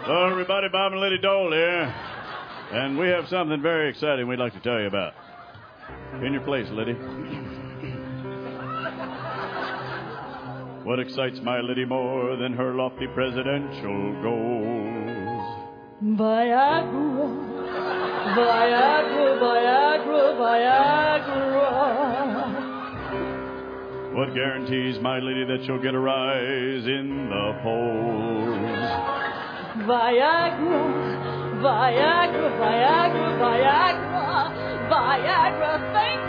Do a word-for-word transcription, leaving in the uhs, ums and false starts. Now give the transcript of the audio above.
Hello, everybody. Bob and Lady Dole here. And we have something very exciting we'd like to tell you about. In your place, Liddy. What excites my Liddy more than her lofty presidential goals? Viagra, Viagra, Viagra, Viagra. What guarantees my Liddy that she'll get a rise in the polls? Viagra, Viagra, Viagra, Viagra, Viagra, thank